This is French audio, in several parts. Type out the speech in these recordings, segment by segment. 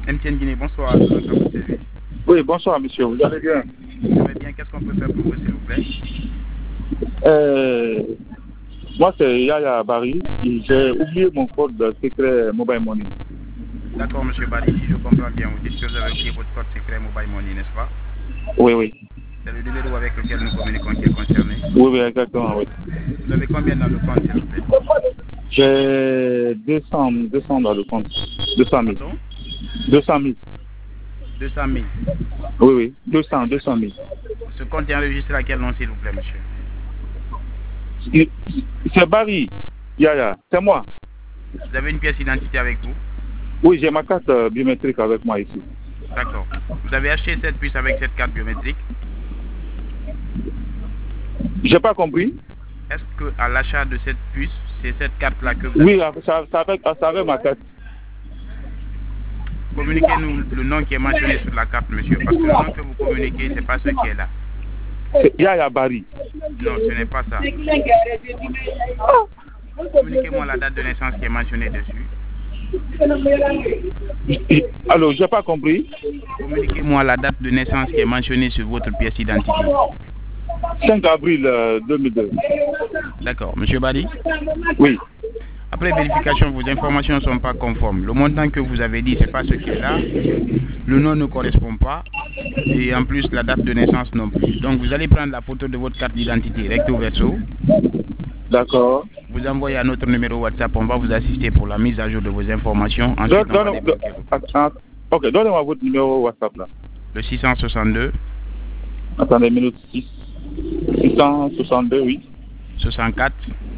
MTN Guinée, bonsoir. Je vous entends vous servir. Oui, bonsoir monsieur, vous allez bien? Je vais bien, qu'est-ce qu'on peut faire pour vous, s'il vous plaît? Moi, c'est Yaya Barry. J'ai oublié mon code secret Mobile Money. D'accord, monsieur Bali, si je comprends bien, vous dites que vous avez oublié votre code secret Mobile Money, n'est-ce pas? Oui, oui. C'est le numéro avec lequel nous communiquons qui est concerné. Oui, oui, exactement, oui. Vous avez combien dans le compte, s'il vous plaît? J'ai 200 dans le compte. 200 000. Pardon? 200 000. 200 000. Oui, oui. 200 000. Ce compte est enregistré à quel nom, s'il vous plaît, monsieur? C'est Barry. Yaya, c'est moi. Vous avez une pièce d'identité avec vous? Oui, j'ai ma carte biométrique avec moi ici. D'accord. Vous avez acheté cette puce avec cette carte biométrique? J'ai pas compris. Est-ce qu'à l'achat de cette puce, c'est cette carte-là que vous Oui, avez? ça avec ma carte. Communiquez-nous le nom qui est mentionné sur la carte, monsieur, parce que le nom que vous communiquez, c'est pas ce qui est là. C'est Yaya Barry. Non, ce n'est pas ça. Communiquez-moi la date de naissance qui est mentionnée dessus. Alors, j'ai pas compris. Communiquez-moi la date de naissance qui est mentionnée sur votre pièce d'identité. 5 avril 2002. D'accord. Monsieur Badi? Oui. Après vérification, vos informations ne sont pas conformes. Le montant que vous avez dit, ce n'est pas ce qui est là. Le nom ne correspond pas. Et en plus, la date de naissance non plus. Donc, vous allez prendre la photo de votre carte d'identité recto verso. D'accord. Vous envoyez à notre numéro WhatsApp. On va vous assister pour la mise à jour de vos informations. Ensuite, on va débloquer. Ok, donnez-moi votre numéro WhatsApp là. Le 662. Attendez une minute. 662, oui. 64.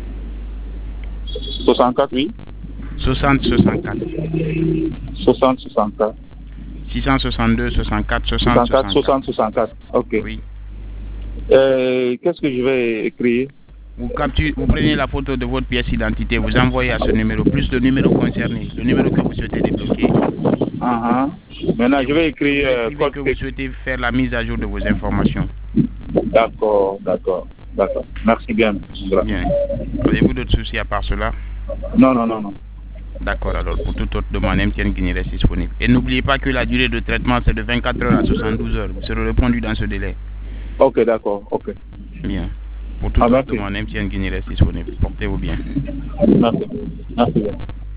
64, oui. 60, 64. 60, 64. 662, 64, 60, 64. 60, 64. Ok. Oui. Qu'est-ce que je vais écrire? Vous prenez la photo de votre pièce d'identité, vous envoyez à ce numéro, plus le numéro concerné, le numéro que vous souhaitez débloquer. Maintenant, je vais écrire que vous souhaitez faire la mise à jour de vos informations. D'accord. Merci bien. Bien. Avez-vous d'autres soucis à part cela? Non. D'accord, alors pour toute autre demande, MTN Guinée reste disponible. Et n'oubliez pas que la durée de traitement, c'est de 24 heures à 72 heures. Vous serez répondu dans ce délai. Ok, d'accord, ok. Bien. Pour toute autre demande, MTN Guinée reste disponible. Portez-vous bien. Merci bien.